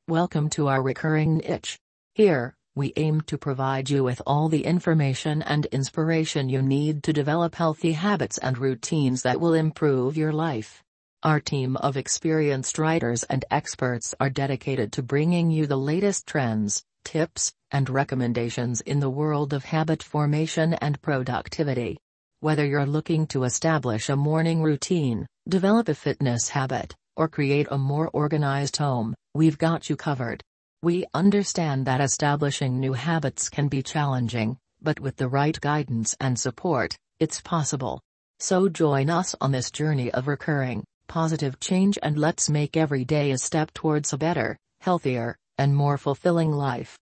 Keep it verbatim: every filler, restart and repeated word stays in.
Welcome to our recurring niche. Here, we aim to provide you with all the information and inspiration you need to develop healthy habits and routines that will improve your life. Our team of experienced writers and experts are dedicated to bringing you the latest trends, tips, and recommendations in the world of habit formation and productivity. Whether you're looking to establish a morning routine, develop a fitness habit, or create a more organized home, we've got you covered. We understand that establishing new habits can be challenging, but with the right guidance and support, it's possible. So join us on this journey of recurring, positive change, and let's make every day a step towards a better, healthier, and more fulfilling life.